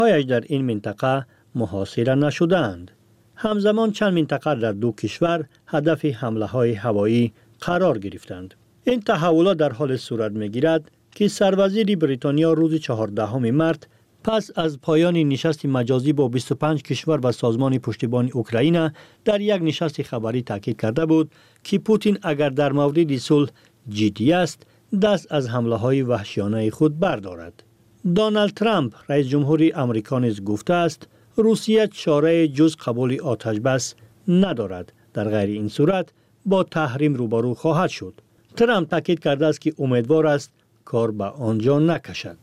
هایش در این منطقه محاصره نشدند. همزمان چند منطقه در دو کشور هدف حمله های هوایی قرار گرفتند. این تحولات در حال صورت می‌گیرد که سروزیر بریتانیا روز 14 مارس پس از پایان نشست مجازی با 25 کشور و سازمان پشتیبانی اوکراین در یک نشست خبری تاکید کرده بود که پوتین اگر در مورد صلح جدی است دست از حمله های وحشیانه خود بردارد. دونالد ترامپ رئیس جمهور آمریکا نیز گفته است روسیه چاره جز قبول آتش بس ندارد. در غیر این صورت با تحریم روبرو خواهد شد. ترامپ تاکید کرده است که امیدوار است کار به آنجا نکشد.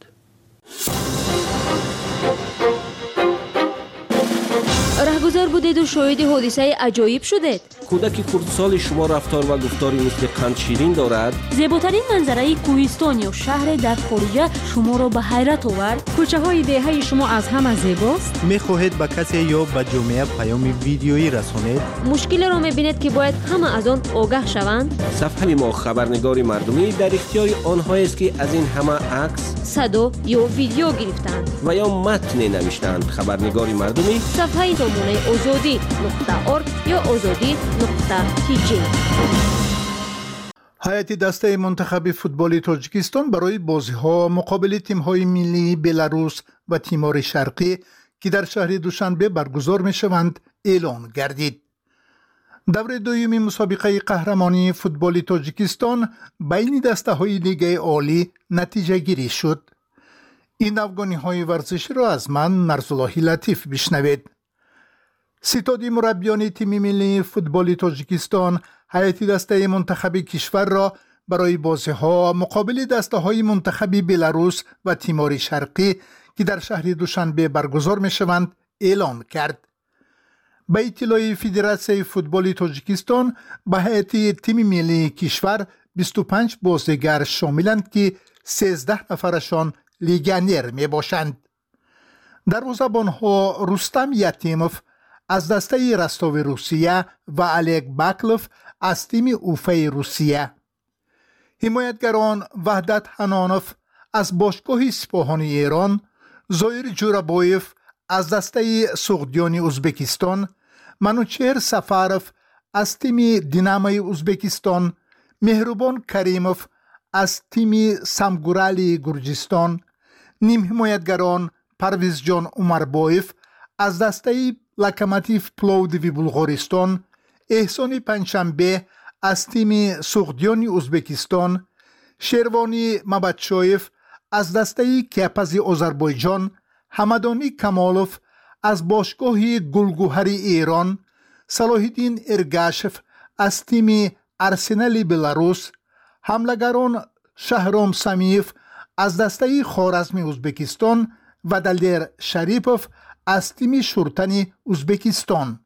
رهگذر بودید و شاهد حادثه عجایب شدید. کودک خردسال شما رفتار و گفتاری مثل قند شیرین دارد. زیباترین منظره کوهستان یا شهر در خارج شما را به حیرت آورد. کوچه های دهه شما از همه زیباست. میخواهید به کسی یا به جامعه پیام ویدیویی رسانید؟ مشکل را میبینید که باید همه از آن آگاه شوند. صفحه ما خبرنگار مردمی در اختیار آنهایی است که از این همه عکس، صدا یا ویدیو گرفتند و یا متن نوشتند. خبرنگار مردمی صفحه سامانه azadi.org یا azadi.tg. هیئت دسته منتخب فوتبال تاجیکستان برای بازی‌ها مقابل تیم‌های ملی بلاروس و تیمور شرقی که در شهر دوشنبه برگزار می‌شوند اعلان گردید. دور دوم مسابقه قهرمانی فوتبال تاجیکستان بین دسته‌های لیگ عالی نتیجه گیری شد. این افغانی‌های ورزشی را از من مرزالله لطیف بشنوید. ستاد مربیان تیم ملی فوتبال تاجیکستان هیئت دسته منتخب کشور را برای بازی‌ها مقابل دسته‌های منتخب بلاروس و تیمور شرقی که در شهر دوشنبه برگزار می‌شوند اعلام کرد. به اطلاع فدراسیون فوتبال تاجیکستان به هیئت تیم ملی کشور 25 بازیگر شاملند که 13 نفرشان لیگانر میباشند. دروازه‌بان‌ها رستم یتیموف از دسته رستاو روسیه و الگ باکلوف از تیم اوفه روسیه، حمایتگران وحدت حنانوف از باشگاه سپاهان ایران، زایر جورابویف از دسته سغدیان ازبکستان، منوچهر سفاروف از تیم دینامای ازبکستان، مهربان کریموف از تیم سمگورالی گرجستان، نیم حمایتگران پرویز جان عمربایف از دسته لوکوموتیو پلوودیو بلغارستان، احسان پنجشنبه از تیم سغدیان ازبکستان، شیروانی مبدشایف از دسته کیپز آذربایجان، حمدانی کمالوف از باشگاه گلگوهر ایران، صلاح‌الدین ارگاشف از تیم ارسنال بلاروس، حملگران شهرام سمیف از دسته خوارزم ازبکستان و دلیر شریپوف از تیم شورتن ازبکستان.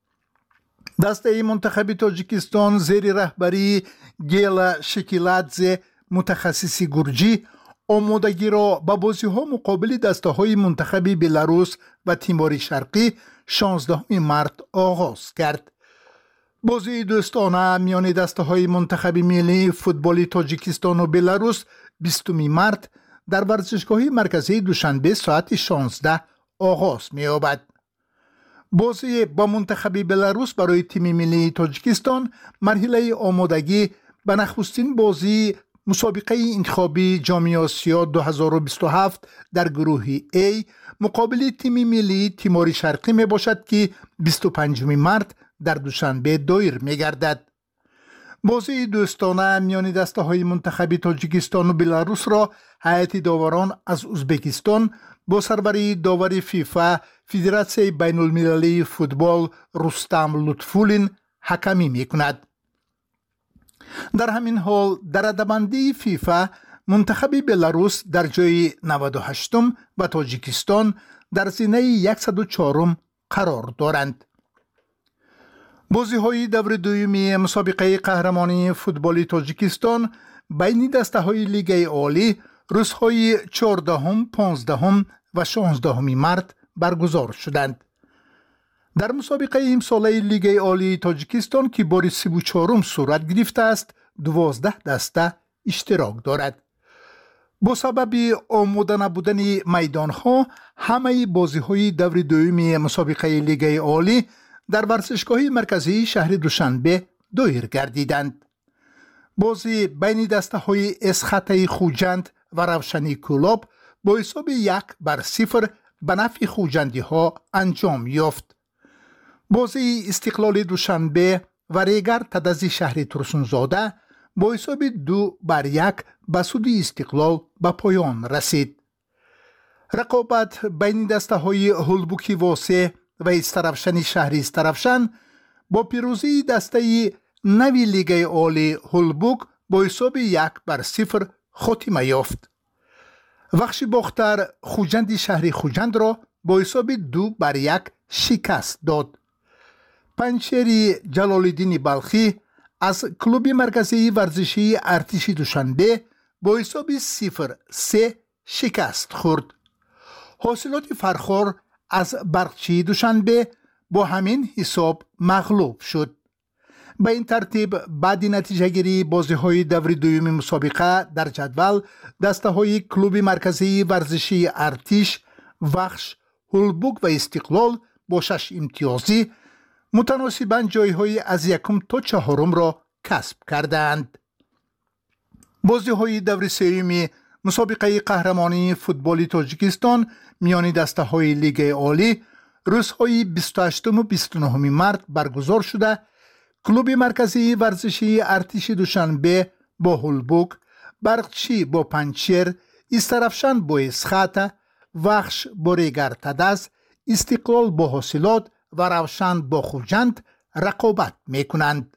دسته منتخب تاجیکستان زیر رهبری گیلا شکیلادزه متخصص گرجی آمادگی را به بازی‌ها مقابل دسته‌های منتخب بلاروس و تیمور شرقی 16 مارس آغاز کرد. بازی دوستانه میان دسته‌های منتخب ملی فوتبال تاجیکستان و بلاروس 20 مارس در ورزشگاه مرکزی دوشنبه ساعت 16 آغاز می‌یابد. بازی با منتخب بلاروس برای تیم ملی تاجیکستان مرحله آمادگی به نخستین بازی مسابقه انتخابی جام آسیا 2027 در گروه A مقابل تیم ملی تیمور شرقی می باشد که 25 مارس در دوشنبه دایر می گردد. بازی دوستانه میان دسته‌های منتخب تاجیکستان و بلاروس را هیئت داوران از ازبکستان با سربری داور فیفا فدراسیون بین المللی فوتبال رستم لطفولین حکمی می کند. در همین حال در رده‌بندی فیفا منتخب بلاروس در جای 98 و تاجیکستان در زینه 104 قرار دارند. بازی‌های دور دومی مسابقه قهرمانی فوتبال تاجیکستان بین دسته‌های لیگ عالی روزهای 14، 15 و 16 مارس برگزار شدند. در مسابقه امساله لیگ عالی تاجیکستان که بار 34 صورت گرفته است 12 دسته اشتراک دارد. با سبب آماده نبودن میدان‌ها همه بازی‌های دور دوم مسابقه لیگ عالی در ورزشگاه مرکزی شهر دوشنبه دایر گردیدند. بازی بین دسته‌های اسخط خوجند و روشنی کلوب با حساب 1-0 به نفع خوجندی‌ها انجام یافت. بازی استقلال دوشنبه و ریگر تدزی شهر ترسونزاده با حساب 2-1 به سود استقلال به پایان رسید. رقابت بین دسته‌های هولبوکی واسه و استرفشن شهر استرفشن با پیروزی دسته نوی لیگ عالی هولبوک با حساب 1-0 خاتمه یافت. وخش باختر خوجند شهر خوجند را با حساب 2-1 شکست داد. پنچری جلال‌الدین بلخی از کلوب مرکزی ورزشی ارتش دوشنبه با حساب 0-3 شکست خورد. حاصلات فرخار از برقچی دوشنبه با همین حساب مغلوب شد. به این ترتیب بعد نتیجه گیری بازی های دور دوم مسابقه در جدول دسته های کلوب مرکزی ورزشی ارتش، وخش، هولبوک و استقلال با 6 امتیازی متناسباً جایهای از 1 تا 4 را کسب کردند. بازی های دور سوم مسابقه قهرمانی فوتبال تاجیکستان میان دسته های لیگ عالی روزهای 28 و 29 مارس برگزار شده. کلوب مرکزی ورزشی ارتش دوشنبه با هولبوک، برقچی با پنچر، استرفشن با اسخط، وخش با ریگر تدز، استقلال با حاصلات و روشن با خوجند رقابت می کنند.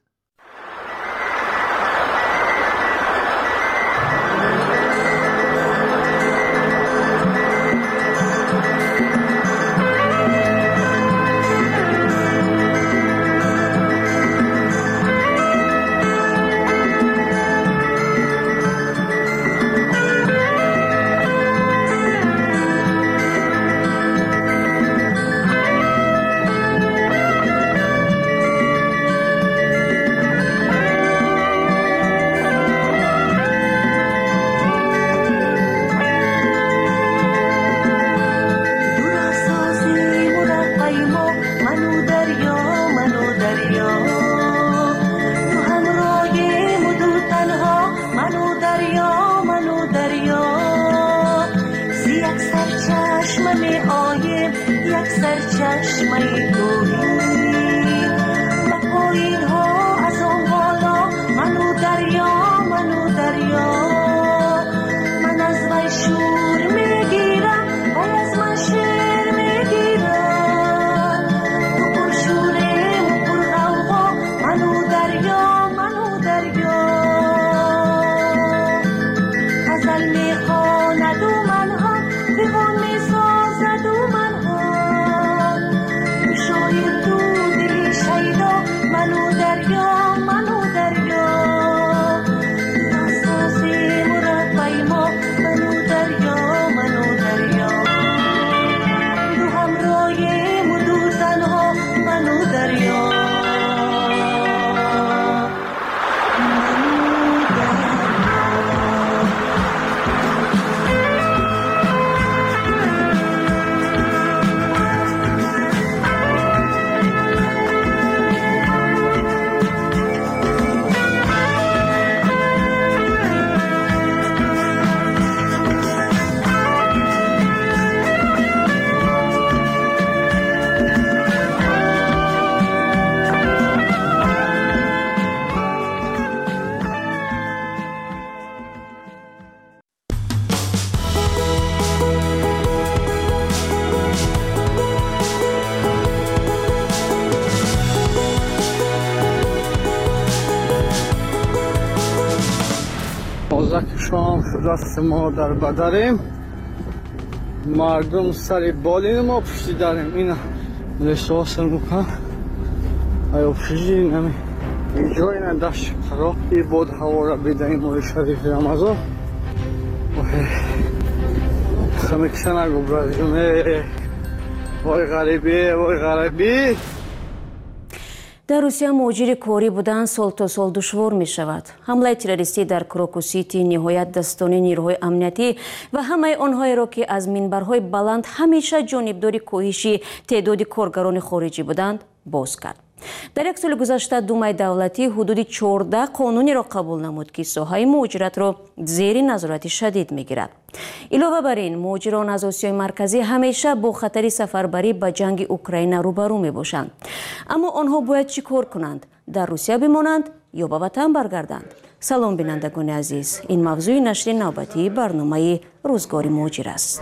شام دست ما در بدریم، مردم سر بالین ما پشتی داریم. اینا ملیسا حاصل میکن ایا پشتی نمی اینجا اینا دشت خراب ای بود هوا را بیدنیم مال شریف رمضان خمکسن اگو برازیمه وای غریبی وای غریبی. در روسیه مهاجر کاری بودن سال تا سال دشوار می شود. حمله تروریستی در کراکوسیتی نهایت دستان نیروهای امنیتی و همه آنهایی را که از منبرهای بلند همیشه جانبدار کاهش تعداد کارگران خارجی بودند باز کرد. در یک سال گذشته دومای دولتی حدود 14 قانونی را قبول نمود که ساحه مهاجرت را زیر نظارت شدید میگیرد. علاوه بر این مهاجران از آسیای مرکزی همیشه با خطر سفربری به جنگ اوکراین روبرو می باشند. اما آنها باید چی کار کنند؟ در روسیه بمانند یا به وطن برگردند؟ سلام بینندگان عزیز، این موضوع نشر نوبتی برنامه روزگار مهاجر است.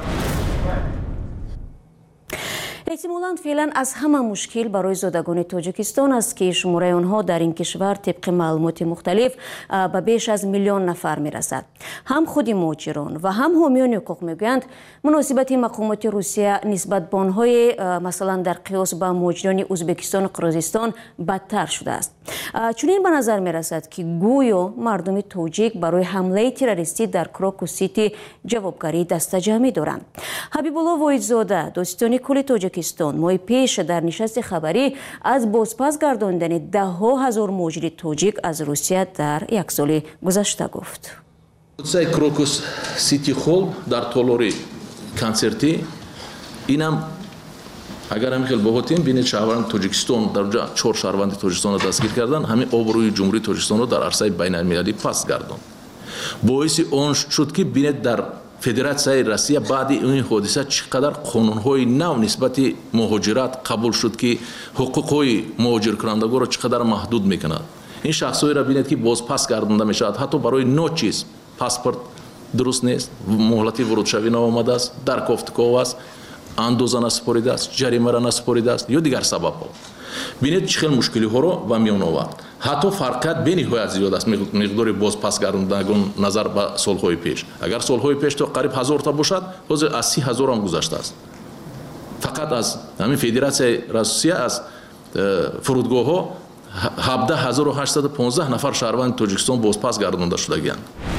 احتمالاً فعلا از همه مشکل برای زادگان تاجیکستان است که شماره آنها در این کشور طبق معلومات مختلف به بیش از 1 میلیون نفر میرسد. هم خود مهاجران و هم حامیان حقوق میگویند مناسبت مقامات روسیه نسبت به آنهای مثلا در قیاس با مهاجران ازبکستان و قرقیزستان بدتر شده است. چنین به نظر میرسد که گویا مردم تاجیک برای حمله تروریستی در کراکوسیتی جوابگری دستجمعی دارند. حبیب الله واحدزاده داستان کل تاجیکستان ماه پیش در نشست خبری از بازپس گرداندن 10,000 مهاجر تاجیک از روسیه در یک سال گذشته گفت. کراکوس سیتی هال در تالاری کنسرتی اینم اگر هم خیلی باهاتیم بینید شهروند تاجیکستان در اونجا 4 شهروند تاجیکستان را دستگیر کردن، همین آبروی جمهوری تاجیکستان را در عرصه بین المللی پس گرداند. باعث اون شد که بینید در فدراسیای روسیه بعد این حادثه چقدر قانون‌های نو نسبت مهاجرت قبول شد که حقوق‌های مهاجر کنندگان را چقدر محدود می‌کند. این شخصایی را بینید که باز پس گردانده می‌شود، حتی برای نو چیز پاسپورت درست نیست، مهلتی ورود شوی نامده است، درکافتکاو است، اندازه نسپاریده است، جریمه را نسپاریده است یا دیگر سبب‌ها. بینید چه خیلی مشکلی ها رو به میان آورد. حتی فرقت به نهایت زیاد است مقدار باز پس گرداندگان نظر به سالهای پیش. اگر سالهای پیش تا قریب 1000 تا باشد، حاضر از 30,000 هم گذشته است. فقط از همین فدراسیای روسیه از فرودگاه ها 17,815 نفر شهروند تاجیکستان باز پس گردانده شدگیند.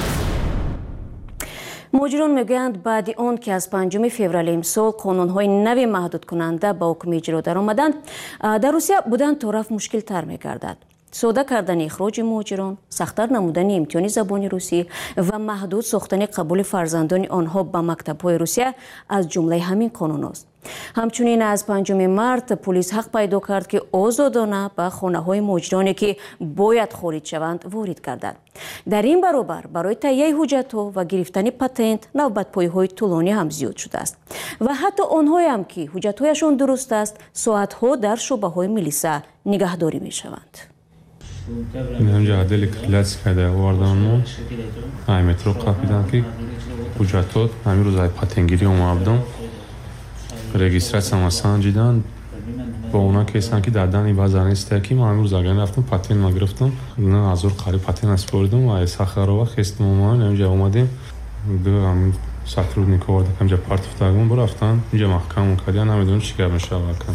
مهاجران میگویند بعد آن که از 5 فوریه امسال قانون‌های نوی محدود کننده با حکم اجرا درآمدند، در روسیه بودن طرف مشکل تر می‌گردد. ساده کردن اخراج مهاجران، سخت‌تر نمودن امتحان زبان روسی و محدود ساختن قبول فرزندان آنها به مکتب‌های روسیه از جمله همین قانون است. همچنین از 5 مارس پلیس حق پیدا کرد که آزادانه به خانه‌های مهاجرانی که باید خارج شوند وارد گردد. در این برابر برای تهیه حجت‌ها و گرفتن پتنت نوبت‌پایی‌های طولانی هم زیاد شده است و حتی آنهایی هم که حجت‌هایشان درست است ساعت‌ها در شعبه‌های ملیسا نگهداری می‌شوند. این همجا عدل کلاس کرده واردانمون های مترو قاپیدن که حجتات همین روز های پتنگیری اومدم رجیستراسیون آسان جدان با اونا کسانی که دادن این بازار استکی ما همین روز اگر رفتم پتن نگرفتم نه از اون قریب پتن اسپوردم و از سخرا و خست مامان همینجا اومدیم دو همین ساترود نیکورد همینجا پارت فتاگون برفتن اینجا محکم کردن نمیدونم چیکار میشه واقعا.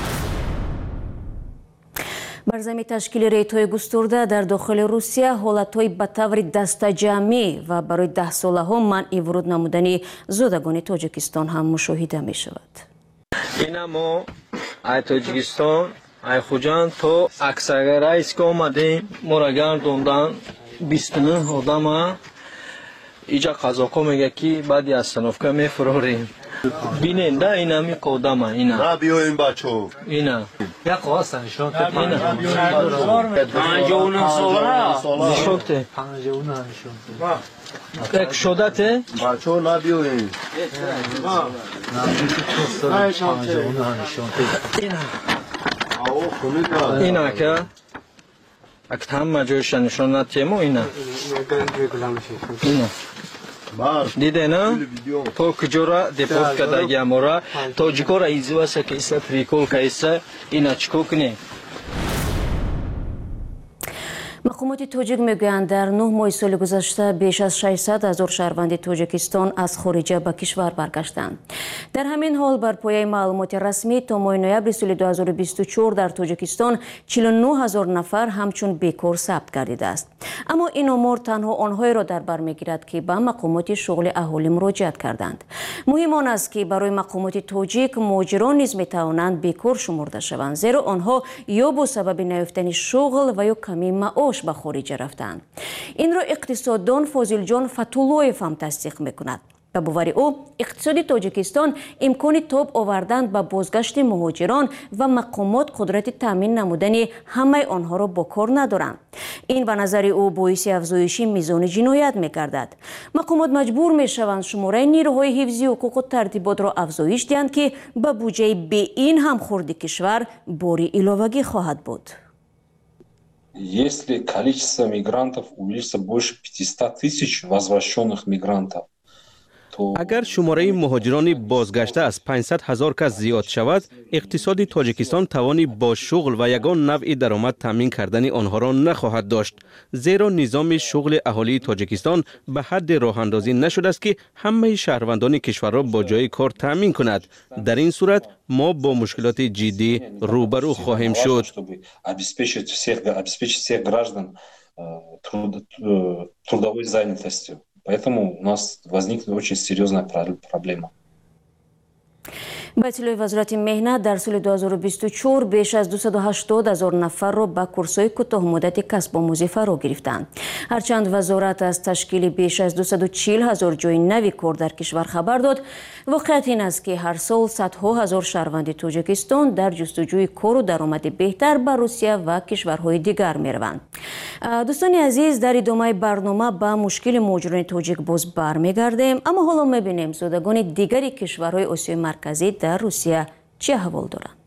بر زمین تشکیل ریت‌های گسترده در داخل روسیه حالت‌های به طور دستجمعی و برای 10 ساله‌ها منع ورود نمودن زادگان تاجیکستان هم مشاهده می‌شود. این ما ای تاجیکستان ای خوجان تو اکثر رئیس که آمدیم ما را گرداندن 29 آدم اینجا قزاق‌ها میگه که بعدی از سنوفکا میفراریم. بینین ده این همی قدم اینا نه بیاین بچو اینا یک قواست نشون اینا 59 ساله نشونته 59 نشونته یک شدته بچو نه بیاین اینا که اکت هم مجوش نشون نتیمو اینا دیده نه؟ تو کجورا دیپورت کردگی امورا تاجیکورا ایزواسه که ایسا پریکول که ایسا اینا چکو کنه. مقامات توجیک میگویند در 9 ماه سال گذشته بیش از 600,000 شهروند تاجیکستان از خارج به کشور برگشتند. در همین حال بر پایه معلومات رسمی تا ماه نوامبر سال 2024 در تاجیکستان 49,000 نفر همچون بیکار ثبت گردیده است. اما این آمار تنها آنهایی را در بر میگیرد که به مقامات شغل اهالی مراجعت کردند. مهم آن است که برای مقامات تاجیک مهاجران نیز میتوانند بیکار شمرده شوند، زیرا آنها یا با سبب نیافتن شغل و یا کمی معاش به خارج رفتند. این را اقتصاددان فاضل جان فتولویف هم تصدیق میکند. به باور او اقتصاد تاجیکستان امکان تاب آوردن به بازگشت مهاجران و مقامات قدرت تامین نمودن همه آنها را با کار ندارند. این به نظر او باعث افزایش میزان جنایت میگردد. مقامات مجبور میشوند شماره نیروهای حفظی حقوق و ترتیبات را افزایش دهند که به بودجه به این همخورد کشور باری علاوگی خواهد بود. Если количество мигрантов увеличится больше 500 тысяч возвращенных мигрантов, اگر شماره مهاجران بازگشته از 500,000 کس زیاد شود، اقتصاد تاجیکستان توانی با شغل و یگان نوع درآمد تامین کردن آنها را نخواهد داشت، زیرا نظام شغل اهالی تاجیکستان به حد راه اندازی نشده است که همه شهروندان کشور را با جای کار تامین کند. در این صورت ما با مشکلات جدی روبرو خواهیم شد. Поэтому у нас возникнет очень серьезная проблема. به اطلاع وزارت مهنت در سال 2024 بیش از 280,000 نفر را به کورس‌های کوتاه مدت کسب آموزی فرا گرفتند. هرچند وزارت از تشکیل بیش از 240,000 جای نوی کار در کشور خبر داد، واقعیت این است که هر سال صدها هزار شهروند تاجیکستان در جستجوی کار و درآمد بهتر به روسیه و کشورهای دیگر می‌روند. دوستان عزیز، در ادامه برنامه به مشکل مهاجران تاجیک باز برمیگردیم، اما حالا می‌بینیم زادگان دیگری کشورهای آسیای مرکزی در روسیه چه احوال دارند.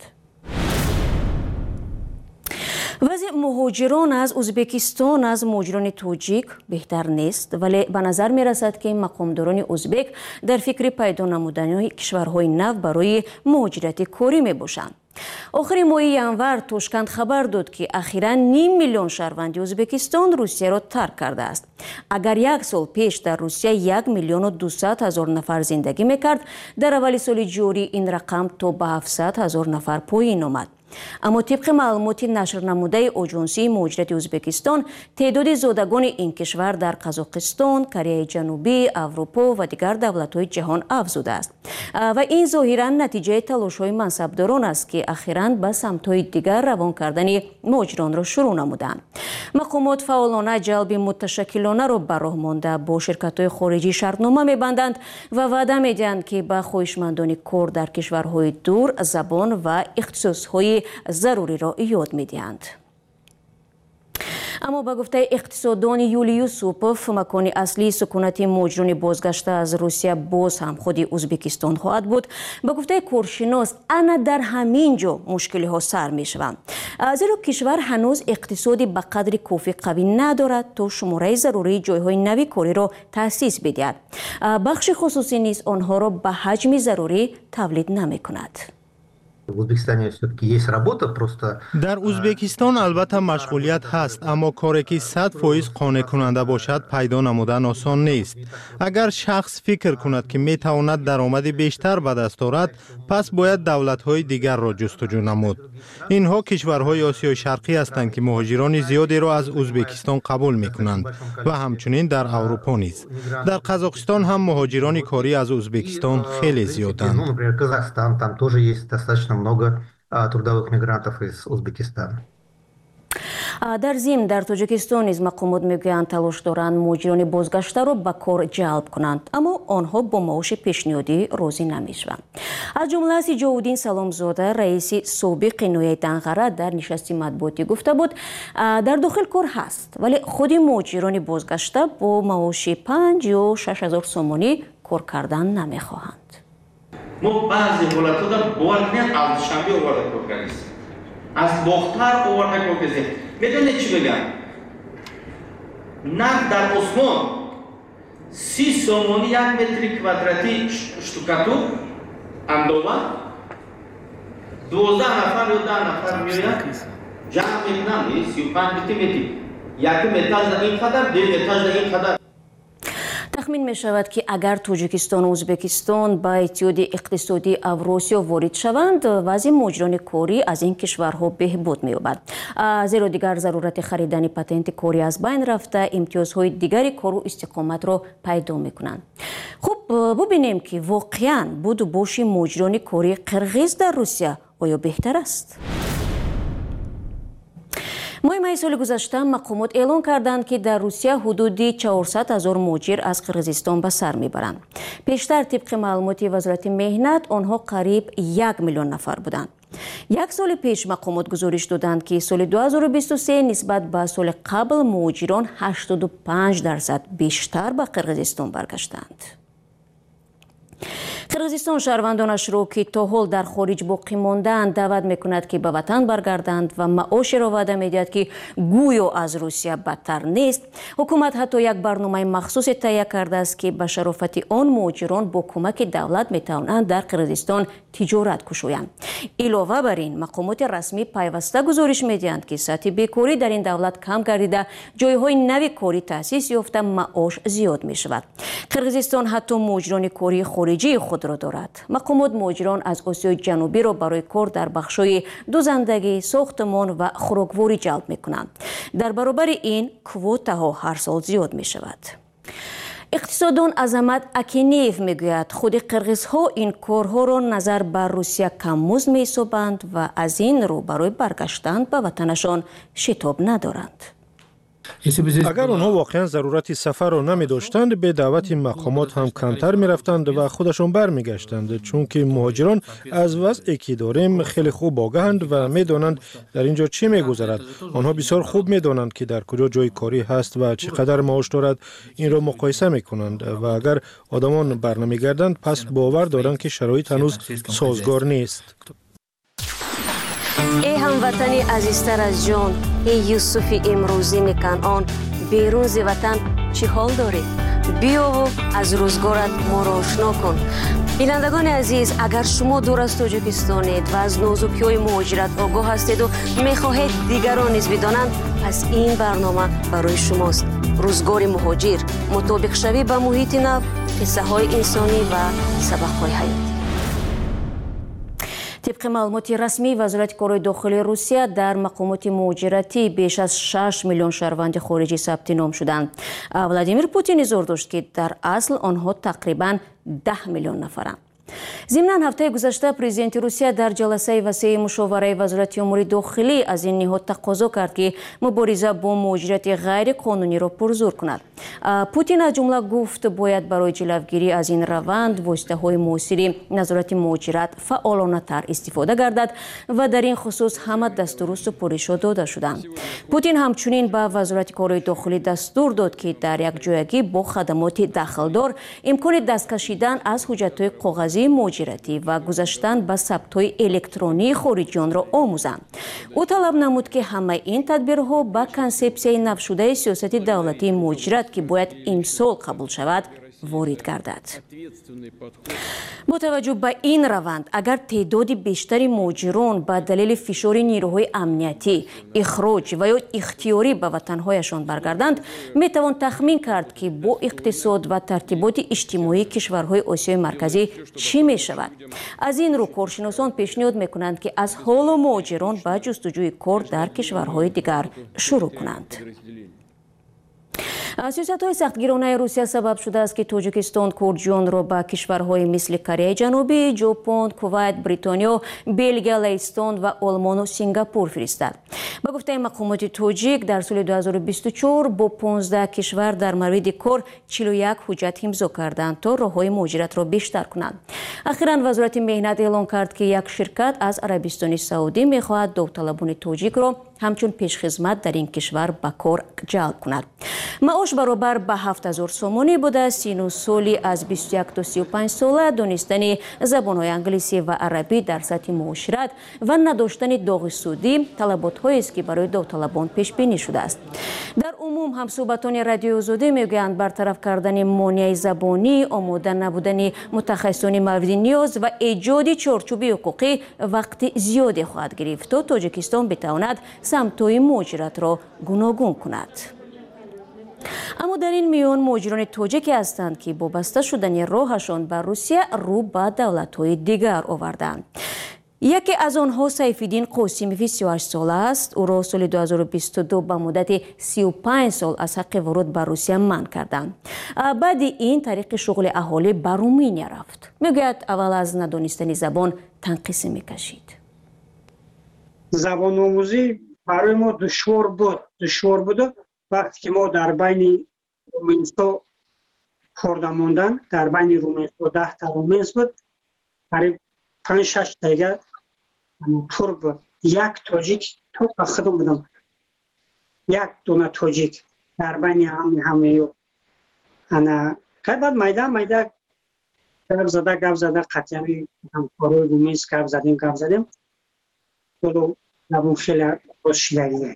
وضع مهاجران از ازبکستان از مهاجران تاجیک بهتر نیست، ولی به نظر می رسد که مقامداران ازبک در فکر پیدا نمودن کشورهای نو برای مهاجرت کاری می باشند. آخر ماه ینور توشکند خبر داد که اخیراً 500,000 شهروند ازبکستان روسیه را ترک کرده است. اگر یک سال پیش در روسیه 1,200,000 نفر زندگی میکرد، در اول سال جاری این رقم تا به 700,000 نفر پایین آمد. اما طبق معلومات نشر نموده آژانسی مهاجرت ازبکستان، تعداد زادگان این کشور در قزاقستان، کره جنوبی، اروپا و دیگر دولت‌های جهان افزوده است و این ظاهراً نتیجه تلاش‌های منصبداران است که اخیراً به سمت‌های دیگر روان کردن مهاجران را شروع نمودند. مقامات فعالانه جلب متشکلانه را به راه مانده با شرکت‌های خارجی شرطنامه می‌بندند و وعده می‌دهند که به خواهشمندان کار در کشورهای دور زبان و اختصاص‌های ضروری را یاد می‌دهند. اما به گفته اقتصاددان یولی یوسوپوف، مکان اصلی سکونت مهاجران بازگشته از روسیه باز هم خود ازبکستان خواهد بود. به گفته کارشناس، انا در همین جا مشکلی ها سر می شوند، زیرا کشور هنوز اقتصادی به قدر کافی قوی ندارد تا شماره ضروری جایهای نوی کاری را تأسیس بدهد. بخش خصوصی نیز آنها را به حجم ضروری تولید نمی کند. در ازبکستان البته مشغولیت هست، اما کاری که 100% قانع کننده باشد پیدا نمودن آسان نیست. اگر شخص فکر کند که می تواند درآمد بیشتر به دست آورد، پس باید دولت‌های دیگر را جستجو نمود. اینها کشورهای آسیای شرقی هستند که مهاجران زیادی را از ازبکستان قبول می کنند و همچنین در اروپا نیز. در قزاقستان هم مهاجران کاری از ازبکستان خیلی زیادند. много трудовых мигрантов из Узбекистана. در ضمن در تاجیکستان نیز مقامات میگویند تلاش دارند مهاجران بازگشته را به کار جلب کنند، اما آنها با معاش پیشنهادی راضی نمیشوند. از جمله از جاودین سلامزاده، رئیس سابق نویه دنغره، در نشست مطبوعاتی گفته بود در داخل کار هست، ولی خود مهاجران بازگشته با معاش 5 یا 6,000 سومانی کار کردن نمیخواهند. ما بعضی حالت‌ها در باور کنید از شنبه آورده کار کردیم، از باختر آورده کار کردیم. میدونید چی بگم؟ نقد در عثمان 30 سومانی 1 متر کوادراتی شتوکاتور اندازه 12 نفر یا 10 نفر میاد جمع میکنن 35 متر یکی متاج در این قدر دیگه متاج در این قدر. تخمین می شود که اگر تاجیکستان و ازبکستان به اتحاد اقتصادی اوراسیا وارد شوند وضع مهاجران کاری از این کشورها بهبود می یابد، زیرا دیگر ضرورت خریدن پتنت کاری از بین رفته امتیازهای دیگری کار و استقامت را پیدا می کنند. خب ببینیم که واقعا بود و باش مهاجران کاری قرغیز در روسیه آیا بهتر است؟ ماه سال گذشته مقامات اعلام کردند که در روسیه حدود 400,000 مهاجر از قرغیزستان به سر میبرند. پیشتر طبق معلومات وزارت مهنت آنها قریب 1 میلیون نفر بودند. یک سال پیش مقامات گزارش دادند که سال 2023 نسبت به سال قبل مهاجران 85% بیشتر به قرغیزستان برگشتند. قرغیزستان شهروندانش را که تا حال در خارج باقی مانده‌اند دعوت میکند که به وطن برگردند و معاش را وعده میدهد که گویا از روسیه بدتر نیست. حکومت حتی یک برنامه مخصوص تهیه کرده است که به شرافت آن مهاجران با کمک دولت میتوانند در قرغیزستان تجارت گشایند. علاوه بر این مقامات رسمی پیوسته گزارش میدهند که سطح بیکاری در این دولت کم گردیده، جایهای نوی کاری تأسیس یافته، معاش زیاد میشود. قرغیزستان حتی مهاجران کاری خارجی خود را دارد. مقامات مهاجران از آسیای جنوبی را برای کار در بخش‌های دوزندگی، ساختمان و خوراکواری جلب می‌کنند. در برابر این کوتاها هر سال زیاد می‌شود. اقتصاددان عظمت اکینیف میگوید خود قرغیزها این کارها را نظر بر روسیه کم‌مزد می‌حسابند و از این رو برای برگشتن به وطنشان شتاب ندارند. اگر آنها واقعا ضرورت سفر را نمی داشتند به دعوت مقامات هم کمتر می رفتند و خودشان برمی گشتند، چون که مهاجران از وضعی که داریم خیلی خوب آگاهند و می دانند در اینجا چی می گذرد. آنها بسیار خوب می دانند که در کجا جای کاری هست و چقدر معاش دارد. این را مقایسه می کنند و اگر آدمان برنمی گردند پس باور دارند که شرایط هنوز سازگار نیست. ای هموطنی عزیزتر از جان، ای یوسف امروزین کنعان، بیرون ز وطن چی حال داری؟ بیا و از روزگارت ما را آشنا کن. بینندگان عزیز، اگر شما دور از تاجیکستانید و از نازکی‌های مهاجرت آگاه هستید و می‌خواهید دیگران نیز بدانند، پس این برنامه برای شماست. روزگار مهاجر، مطابق شوی به محیط نو، قصه‌های انسانی و سبق‌های حیاتی. طبق معلومات رسمی وزارت کارهای داخلی روسیه در مقامات مهاجرتی بیش از 6 میلیون شهروند خارجی ثبت نام شدند. ولادیمیر پوتین اظهار داشت که در اصل آنها تقریباً 10 میلیون نفرند. ضمناً هفته گذشته پرزیدنت روسیه در جلسه وسیع مشاوره وزارت امور داخلی از این نهاد تقاضا کرد که مبارزه با مهاجرت غیر قانونی را پرزور کند. پوتین از جمله گفت باید برای جلوگیری از این روند واسطه‌های معاصر نظارت مهاجرت فعالانه‌تر استفاده گردد و در این خصوص همه دستور و سپارش‌ها داده شدند. پوتین همچنین به وزارت کارهای داخلی دستور داد که در یک جایگی با خدمات داخلدار امکان دست کشیدن از حجت‌های کاغذی مهاجرتی و گذشتن به ثبت‌های الکترونی خارجیان را آموزند. او طلب نمود که همه این تدبیرها با کنسپسیای نو شده سیاست دولتی مهاجرت که باید امسال قبول شود وارد گردد. با توجه به این روند اگر تعداد بیشتری مهاجران به دلیل فشار نیروهای امنیتی اخراج و یا اختیاری به وطنهایشان برگردند، میتوان تخمین کرد که با اقتصاد و ترتیبات اجتماعی کشورهای آسیای مرکزی چی می شود. از این رو کارشناسان پیشنهاد میکنند که از حال مهاجران به جستجوی کار در کشورهای دیگر شروع کنند. سیاست‌های سختگیرانه روسیه سبب شده است که تاجیکستان کردجویان را به کشورهای مثل کره جنوبی، ژاپن، کویت، بریتانیا، بلژیک، لهستان و آلمان و سینگاپور فرستد. با گفته مقامات تاجیک در سال 2024 با 15 کشور در مورد کار 41 حجت امضا کردند تا راه‌های مهاجرت را بیشتر کنند. اخیراً وزارت مهنت اعلام کرد که یک شرکت از عربستان سعودی می‌خواهد داوطلبان تاجیک را همچون پیشخدمت در این کشور به کار جلب کند. معاش برابر به 7000 سومانی بوده. سن سالی از 21 تا 35 ساله، دانستن زبان‌های انگلیسی و عربی در سطح معاشرت و نداشتن داغ سودی طلبات‌هایی است که برای داوطلبان پیش بینی شده است. در عموم همصحبتان رادیو آزادی میگویند برطرف کردن مانع زبانی، آماده نبودن متخصصان مورد نیاز و ایجاد چارچوب حقوقی وقت زیادی خواهد گرفت تا تاجیکستان بتواند سمتوی مهاجرت را گوناگون کند. اما در این میان مهاجران تاجیک هستند که با بسته شدن راهشان به روسیه رو به دولت‌های دیگر آوردند. یکی از آنها سیفالدین قاسمیوی 38 ساله است. او را سال 2022 به مدت 35 سال از حق ورود به روسیه منع کردند. بعد این طریق شغل اهالی به رومانیا رفت. میگوید اول از ندانستن زبان تنقیصی میکشید. زبان آموزی برای ما دشوار بود وقتی که ما در بین رومنستا خورده ماندن، در بین رومنستا 10 تا رومنس بود، قریب 5-6 دیگه پر بود. یک تاجیک تو به خودم بودم، یک دونه تاجیک در بین همه انا بعد میده گپ زده قطعی همکارای رومنس گپ زدیم ولو نبود خیلی خوشگلیه.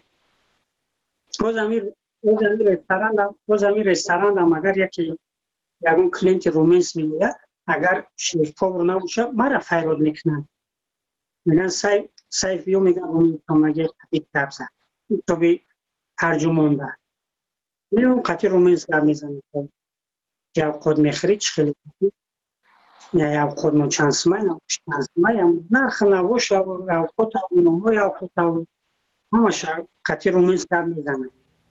باز امیر رستوران اگر یکون کلینت رومنس میگه اگر شفاف رو نباشه مرا فیراد میکنن، میگن سیف یو میگن اون تو مگه قطعی کبزه تو بی ترجمان ده میگن قطعی رومنس گرد میزنی یا خود میخرید خیلی قطعی یا خود من چند سمه یا نرخ نباشه یا خود اونمو یا خود همش قطعی رومنس گرد میزنی.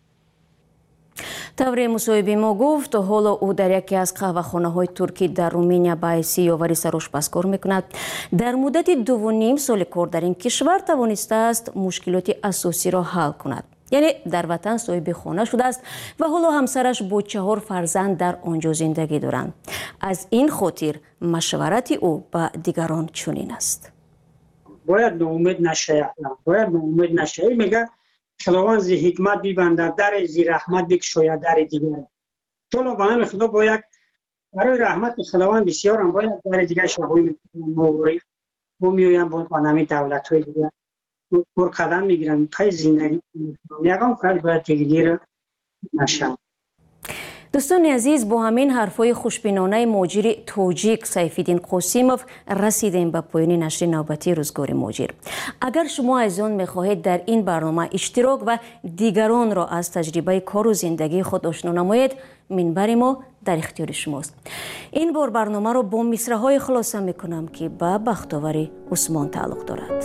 тавре мусоҳиби мо гуфт ҳоло ӯ дар яке аз қаҳвахонаҳои туркӣ дар руминия ба ҳайси ёвари сарошпаз кор мекунад. дар муддати 2.5 соли кор дар ин кишвар тавонистааст мушкилоти асосиро ҳал кунад. яъне дар ватан соҳиби хона шудааст ва ҳоло ҳамсараш бо 4 фарзанд дар он ҷо зиндагӣ доранд. аз ин хотир машварати ӯ ба дигарон чунин аст. бояд ноумед нашаед мега خداوند زی حکمت بیبندد در زی رحمت بکشاید در دیگر. چون بنام خدا باید برای رحمت خداوند بسیار هم باید در دیگر شبایی موری و میویم با بنامی دولت های دیگر پر قدم میگیرن پای زندگی یکم کار باید تغییر نشد. دوستان عزیز با همین حرفای خوشبینانه مهاجر تاجیک سیفالدین قاسمیوف رسیدیم به پایان نشر نوبتی روزگار مهاجر. اگر شما از آن میخواهید در این برنامه اشتراک و دیگران را از تجربه کار و زندگی خود آشنا نمایید منبر ما در اختیار شماست. این بار برنامه را با مصرع‌های خلاصه میکنم که به بختاور عثمان تعلق دارد.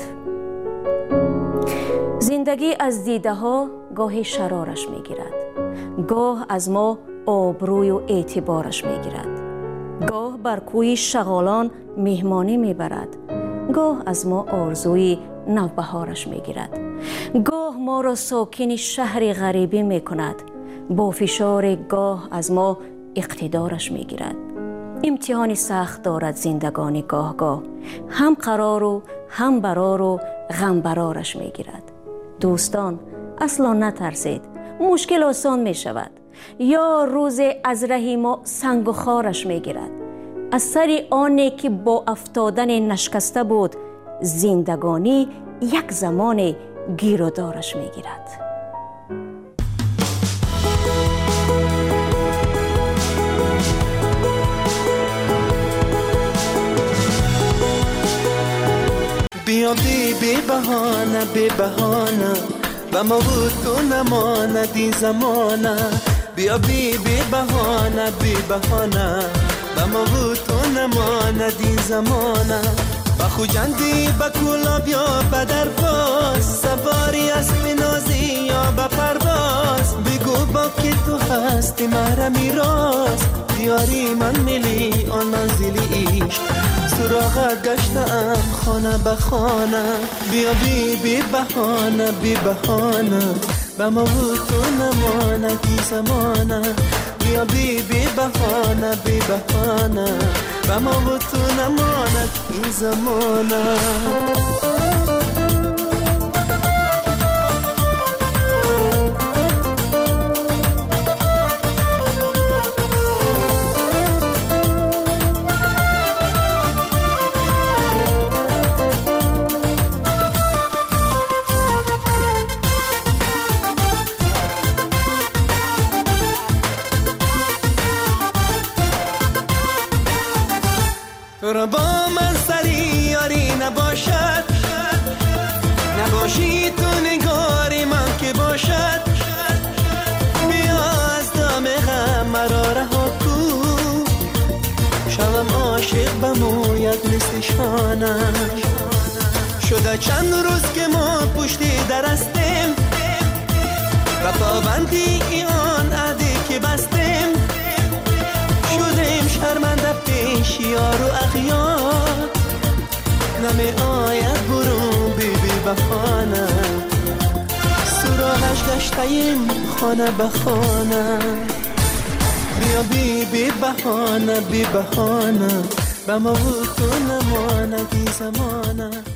زندگی از دیده ها گاهی شرارش میگیرد، گاه از ما آبروی و اعتبارش میگیرد، گاه بر کوی شغالان مهمانی میبرد، گاه از ما آرزوی نوبهارش میگیرد، گاه ما را ساکن شهر غریبی میکند، با فشار گاه از ما اقتدارش میگیرد. امتحانی سخت دارد زندگانی گاه هم قرار و هم برار و غم برارش میگیرد. دوستان اصلا نترسید، مشکل آسان میشود. یا روز از راه ما سنگ و خارش میگیرد. از سر آنی که با افتادن نشکسته بود زندگانی یک زمان گیرودارش میگیرد. بیا بی بهانه و ما بود تو نماندی زمانه. بیا بی بهانه و ما بود تو نماندی زمانه. با خوجندی با کولا بیا به درواز، سواری اسب نازی یا به پرواز. بگو با که تو هستی مرا میراز، دیاری من ملی آن منزلی عشق. سراغت گشتم خانه به خانه. بیا بی بهانه و ما بود تو نماندی زمانه. بیا بی بهانه و ما بود تو نماندی زمانه. تو را با من سری یاری نباشد، شده چند روز که ما پشتی در هستیم و پابندی ایان عهدی که بستیم شدیم شرمنده پیش یار و اغیار نمی آید برو بی بهانه سراغش گشتیم خانه به خانه بیا بی بهانه به ما و تو نمانه بی زمانه